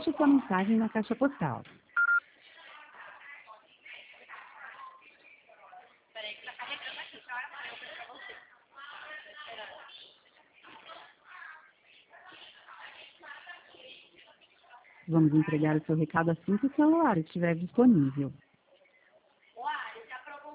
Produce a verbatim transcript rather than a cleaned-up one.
deixe sua mensagem na caixa postal. Vamos entregar o seu recado assim que o celular estiver disponível.